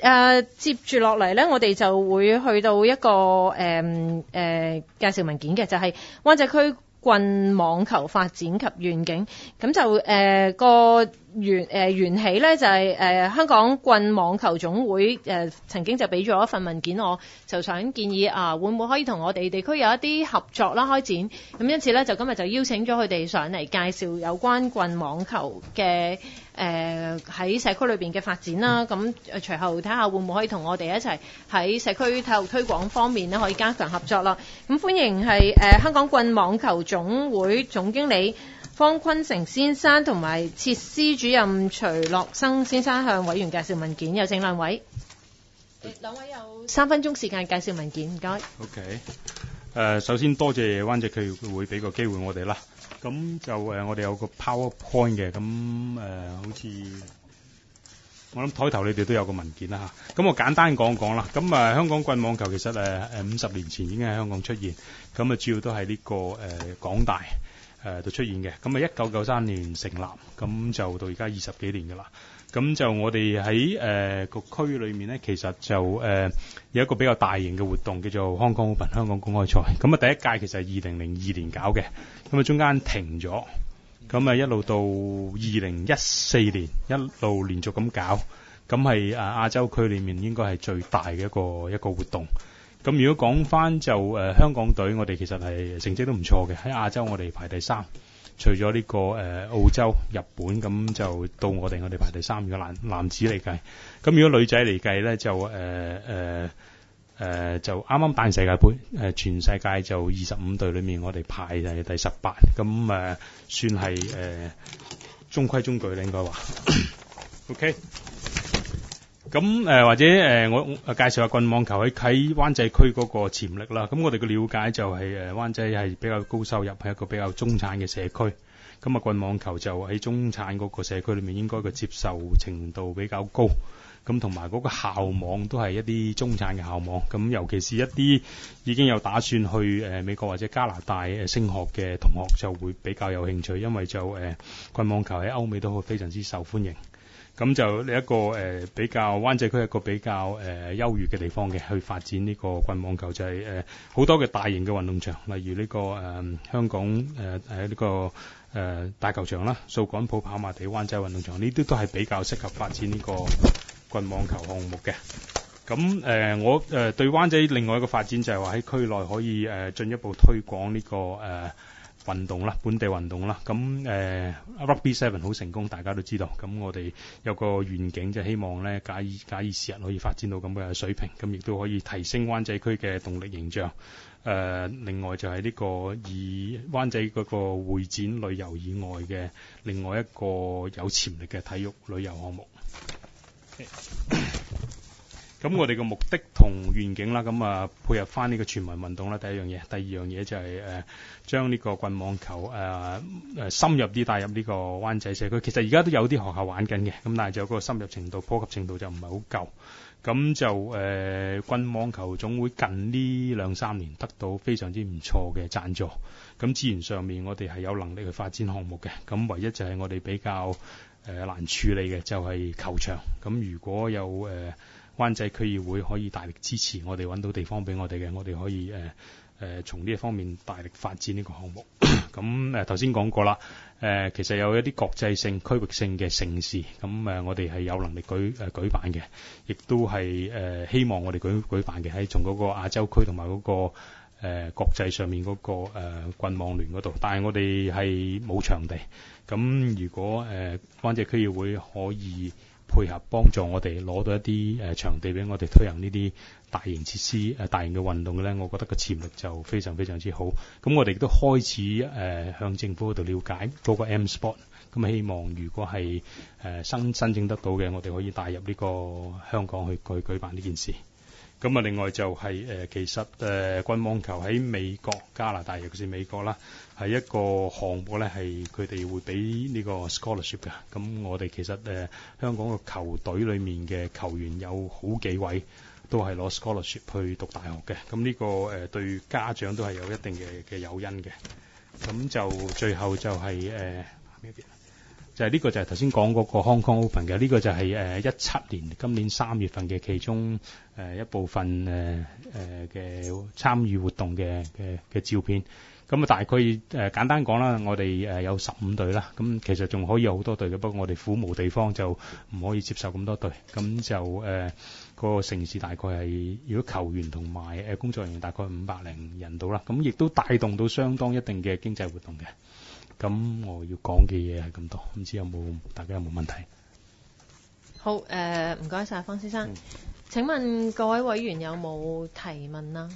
接住落嚟咧，我哋就會去到一個介紹文件嘅，就係灣仔區棍網球發展及願景。咁就個緣起咧就係香港棍網球總會曾經就俾咗一份文件我，就想建議會唔會可以同我哋地區有一啲合作啦開展。咁因此咧就今日就邀請咗佢哋上嚟介紹有關棍網球嘅喺社區裏邊嘅發展啦。咁隨後睇下會唔會可以同我哋一齊喺社區體育推廣方面咧可以加強合作啦。咁歡迎係香港棍網球總會總經理方坤成先生同埋設施主任徐樂生先生向委員介紹文件，有請兩位。兩位有3分鐘時間介紹文件，唔該。 OK，首先多謝灣仔區議會俾個機會我哋啦。咁就我哋有個 PowerPoint 嘅，咁好似我諗台頭你哋都有個文件啦嚇。咁我簡單講講啦。咁香港棍網球其實50年前已經喺香港出現，咁主要都係呢個港大度出現嘅。咁1993年成立，咁就到而家20幾年㗎啦。咁就我哋喺個區裏面咧，其實就有一個比較大型嘅活動叫做 Hong Kong Open 香港公開賽。咁第一屆其實係2002年搞嘅，咁中間停咗，咁一路到2014年一路連續咁搞，咁係亞洲區裏面應該係最大嘅一個活動。咁如果講翻就香港隊，我哋其實係成績都唔錯嘅，喺亞洲我哋排第3。除咗呢個澳洲、日本，咁就到我哋排第3。如果男子嚟計，咁如果女仔嚟計咧，就就啱啱打完世界盃，全世界就25隊裏面，我哋排係第18，咁算係中規中矩咧，應該話。OK， 咁或者我介紹下棍網球喺灣仔區嗰個潛力啦。咁我哋嘅了解就係灣仔係比較高收入，係一個比較中產嘅社區。咁棍網球就喺中產嗰個社區裏面，應該個接受程度比較高。咁同埋嗰個校網都係一啲中產嘅校網。咁尤其是一啲已經有打算去美國或者加拿大升學嘅同學就會比較有興趣，因為就棍網球喺歐美都非常之受歡迎。咁就一個比較灣仔區一個比較優越嘅地方嘅，去發展呢個棍網球就係好多嘅大型嘅運動場，例如呢個香港呢個大球場啦、掃桿埔跑馬地、灣仔運動場，呢啲都係比較適合發展呢個棍網球項目嘅。咁我對灣仔另外一個發展就係話喺區內可以進一步推廣呢個運動啦，本地運動啦。咁Rugby 7好成功，大家都知道。咁我哋有個願景，就希望咧假以時日可以發展到咁嘅水平，咁亦都可以提升灣仔區嘅動力形象。另外就係呢個以灣仔嗰個會展旅遊以外嘅另外一個有潛力嘅體育旅遊項目。咁我哋嘅目的同願景啦，咁配合翻呢個全民運動啦，第一樣嘢，第二樣嘢就係將呢個棍網球深入啲帶入呢個灣仔社區。其實而家都有啲學校玩緊嘅，咁但係就嗰個深入程度、普及程度就唔係好夠。咁就棍網球總會近呢2-3年得到非常之唔錯嘅贊助。咁資源上面我哋係有能力去發展項目嘅。咁唯一就係我哋比較難處理嘅就係球場。咁如果有灣仔區議會可以大力支持我哋，揾到地方俾我哋嘅，我哋可以從呢一方面大力發展呢個項目。咁頭先講過啦，其實有一啲國際性、區域性嘅盛事，咁我哋係有能力舉辦嘅，亦都係希望我哋舉辦嘅，喺從嗰個亞洲區同埋嗰個國際上面嗰個棍網聯嗰度。但係我哋係冇場地，咁如果灣仔區議會可以配合幫助我哋攞到一啲場地俾我哋推行呢啲大型設施、大型嘅運動嘅咧，我覺得個潛力就非常非常之好。咁我哋亦都開始向政府嗰度了解嗰個 M Sport， 咁希望如果係申請得到嘅，我哋可以帶入呢個香港去舉辦呢件事。咁另外就係其實棍網球喺美國、加拿大，尤其是美國啦，係一個項目咧，係佢哋會俾呢個 scholarship 嘅。咁我哋其實香港個球隊裏面嘅球員有好幾位都係攞 scholarship 去讀大學嘅。咁呢個對家長都係有一定嘅誘因嘅。咁就最後就係就係呢個就係頭先講嗰個 Hong Kong Open 嘅，呢個就係17年今年3月份嘅其中一部分嘅參與活動嘅照片。咁啊，大概簡單講啦，我哋有15隊啦，咁其實仲可以有好多隊嘅，不過我哋苦無地方就唔可以接受咁多隊，咁就個城市大概係如果球員同埋工作人員大概500人到啦，咁亦都帶動到相當一定嘅經濟活動嘅。咁我要講嘅嘢係咁多，唔知大家有冇問題？ 好，唔該晒方先生。請問各位委員有冇提問啦？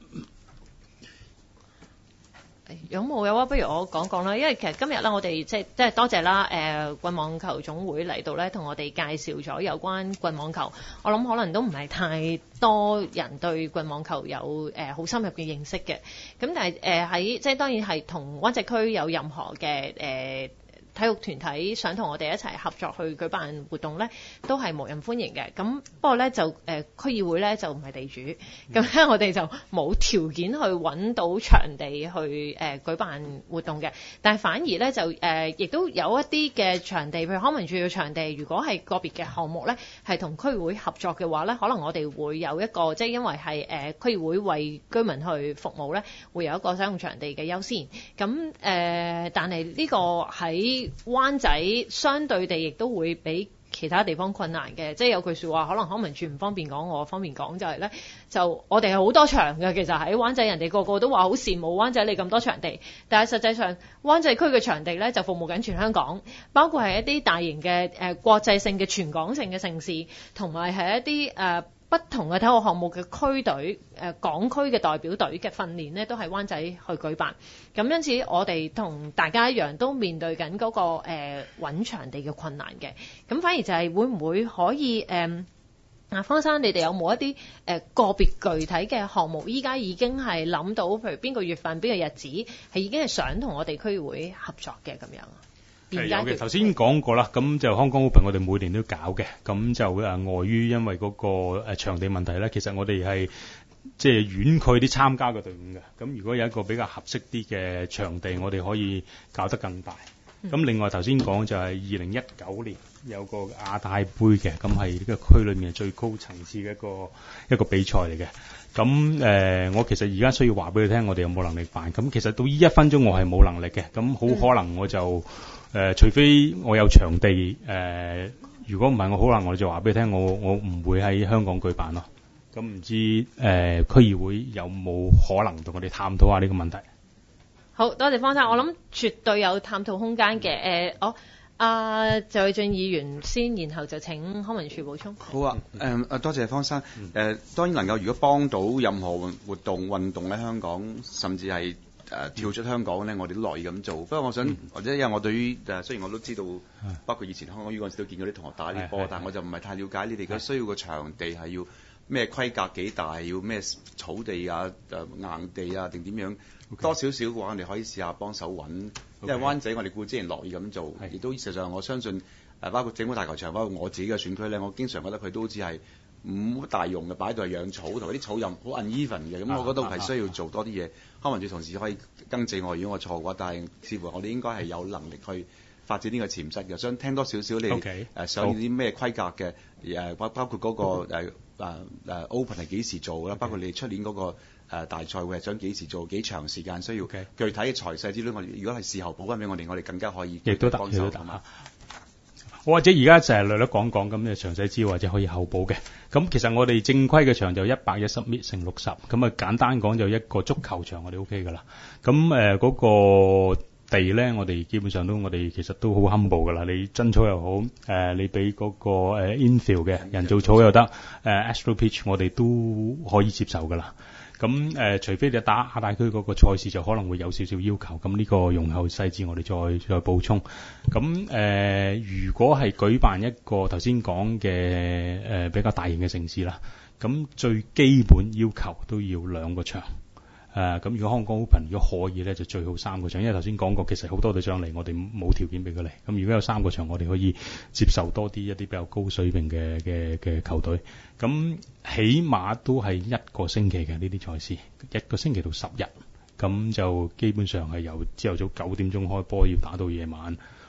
有啊，不如我講啦，因為其實今日咧，我哋即係多謝啦，棍網球總會嚟到咧，同我哋介紹咗有關棍網球。我諗可能都唔係太多人對棍網球有好深入嘅認識嘅。咁但係喺即係當然係同灣仔區有任何嘅體育團體想同我哋一齊合作去舉辦活動咧，都係無任歡迎嘅。咁不過咧就區議會咧就唔係地主，咁咧我哋就冇條件去揾到場地去舉辦活動嘅。但係反而咧就亦都有一啲嘅場地，譬如康文署嘅場地，如果係個別嘅項目咧係同區議會合作嘅話咧，可能我哋會有一個即係因為係區議會為居民去服務咧，會有一個使用場地嘅優先。咁但係呢個喺灣仔相對地亦都會比其他地方困難嘅，即係有句説話，可能康文署唔方便講，我方便講就係咧，就我哋係好多場嘅，其實喺灣仔人哋個個都話好羨慕灣仔你咁多場地，但係實際上灣仔區嘅場地咧就服務緊全香港，包括係一啲大型嘅國際性嘅全港性嘅盛事，同埋係一啲不同嘅體育項目嘅區隊，港區嘅代表隊嘅訓練呢，都係灣仔去舉辦。咁因此，我哋同大家一樣，都面對緊嗰個揾場地嘅困難嘅。咁反而就係會唔會可以方生，你哋有冇一啲個別具體嘅項目？依家已經係諗到，譬如邊個月份、邊個日子，係已經係想同我哋區會合作嘅咁樣。 有嘅，頭先講過啦，咁就香港 Open 我哋每年都搞嘅，咁就礙於因為嗰個場地問題咧，其實我哋係即係婉拒啲參加嘅隊伍嘅。咁如果有一個比較合適啲嘅場地，我哋可以搞得更大。咁另外頭先講就係2019年有個亞太杯嘅，咁係呢個區裏面最高層次嘅一個比賽嚟嘅。咁我其實而家需要話俾你聽，我哋有冇能力辦？咁其實到呢1分鐘我係冇能力嘅，咁好可能我就除非我有場地，如果唔係我可能我就話俾你聽，我唔會喺香港舉辦咯。咁唔知區議會有冇可能同我哋探討下呢個問題？ 好多謝方生，我諗絕對有探討空間嘅。謝偉俊議員先，然後就請康文署補充。 好啊，多謝方生。當然能夠如果幫到任何活動運動喺香港，甚至係跳出香港咧，我哋都樂意咁做。不過我想，或者因為我對於雖然我都知道，包括以前香港U嗰陣時都見過啲同學打啲波，但我就唔係太了解你哋嘅需要個場地係要咩規格幾大，要咩草地啊、硬地啊定點樣。多少少嘅話，我哋可以試下幫手揾，因為灣仔我哋之前樂意咁做，亦都事實上我相信包括政府大球場，包括我自己嘅選區咧，我經常覺得佢都好似係唔好大用嘅，擺到係養草，同埋啲草又好 uneven 嘅，咁我覺得係需要做多啲嘢。康文署同事可以更正我，如果我錯嘅話，但係似乎我哋應該係有能力去發展呢個潛質嘅。想聽多少少你想要啲咩規格嘅包括嗰個Open 係幾時做啦？包括你哋出年嗰個大賽會係想幾時做？幾長時間需要？具體嘅財勢之類，我哋如果係事後補翻俾我哋更加可以亦都得幫手嘛。 我或者而家就係略略講講咁嘅詳細資料，或者可以後補嘅。咁其實我哋正規嘅場就110米乘60，咁啊簡單講就一個足球場我哋 OK 㗎啦。咁嗰個地咧，我哋基本上我哋其實都好 humble 㗎啦。你真草又好，你俾嗰個infield 嘅人造草又得，Astro Pitch 我哋都可以接受㗎啦。咁除非你打亞太區嗰個賽事就可能會有少少要求，咁呢個容後細節我哋再補充。咁如果係舉辦一個頭先講嘅比較大型嘅盛事啦，咁最基本要求都要2個場。咁如果香港 Open 如果可以咧，就最好3個場，因為頭先講過，其實好多隊上嚟，我哋冇條件俾佢嚟。咁如果有3個場，我哋可以接受多啲一啲比較高水平嘅球隊。咁起碼都係1個星期嘅呢啲賽事，1個星期到10日，咁就基本上係由朝頭早9點鐘開波，要打到夜晚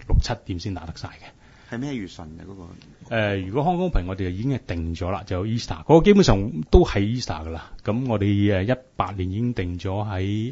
6-7點先打得晒嘅。 係咩月份嘅嗰個？ 如果康公平我哋就已經係定咗啦，就 Easter 嗰個基本上都係 Easter 噶啦。咁我哋18年已經定咗喺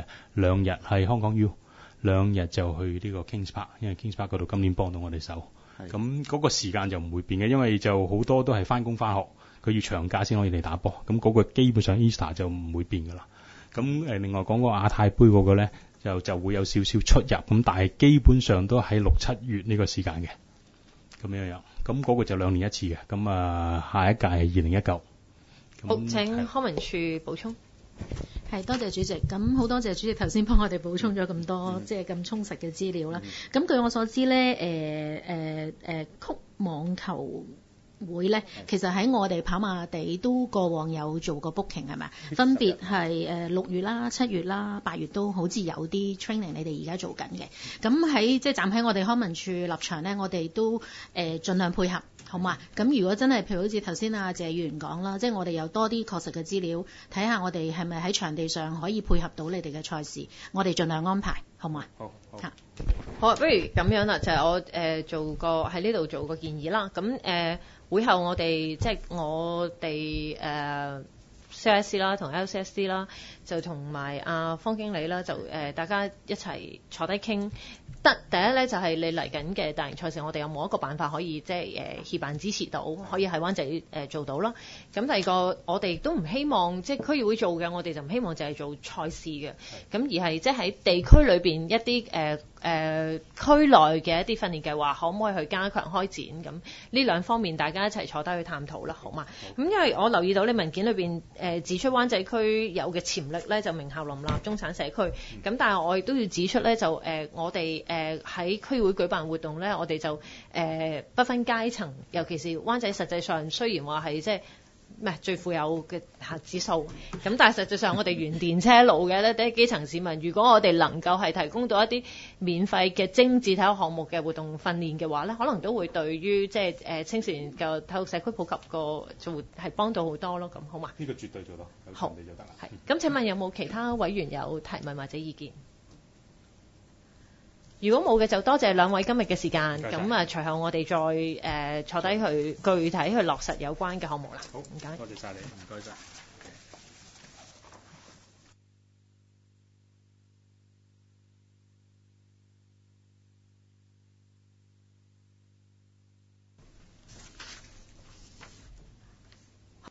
2日係香港 U， 2日就去呢個 Kings Park， 因為 Kings Park 嗰度今年幫到我哋手。咁嗰個時間就唔會變嘅，因為就好多都係翻工翻學，佢要長假先可以嚟打波。咁嗰個基本上 Easter 就唔會變噶啦。咁另外講個亞太杯嗰個咧，就會有少少出入，咁但係基本上都喺6-7月呢個時間嘅。咁樣，咁嗰個就2年一次嘅。咁下一屆係2019。 好，請康文署補充。 係，多謝主席。咁好多謝主席頭先幫我哋補充咗咁多，即係咁充實嘅資料啦。咁據我所知咧，曲網球會咧，其實喺我哋跑馬地都過往有做過 booking 係咪？分別係6月啦、7月啦、8月都好似有啲 training， 你哋而家做緊嘅。咁即係站喺我哋康文署立場咧，我哋都盡量配合。好嘛？咁如果真係譬如好似頭先謝議員講啦，即係我哋有多啲確實嘅資料，睇下我哋係咪喺場地上可以配合到你哋嘅賽事，我哋盡量安排，好嘛？ 好。 好啊，不如咁樣啦，就係我做個喺呢度做個建議啦。咁會後我哋即係我哋CISC 啦，同 LCSC 啦，就同埋阿方經理啦，就大家一齊坐低傾。第一咧就係你嚟緊嘅大型賽事，我哋有冇一個辦法可以即係協辦支持到，可以喺灣仔做到啦。咁第二個，我哋都唔希望即係區議會做嘅，我哋就唔希望就係做賽事嘅，咁而係即係喺地區裏邊一啲區內嘅一啲訓練計劃，可唔可以去加強開展？咁呢兩方面大家一齊坐低去探討啦，好嘛？咁因為我留意到你文件裏邊指出灣仔區有嘅潛力咧，就名校林立中產社區。咁但係我亦都要指出咧，就我哋喺區議會舉辦活動咧，我哋就不分階層，尤其是灣仔實際上雖然話係即係最富有嘅指數，咁但係實際上我哋原電車路嘅咧，啲基層市民，如果我哋能夠係提供到一啲免費嘅精緻體育項目嘅活動訓練嘅話咧，可能都會對於即係青少年嘅體育社區普及個就係幫到好多咯。咁好嘛？呢個絕對做到，有場地就得啦。係。咁請問有冇其他委員有提問或者意見？如果冇嘅，就多謝兩位今日嘅時間。咁隨後我哋再坐低去具體去落實有關嘅項目啦。好，唔該。多謝晒你，唔該晒。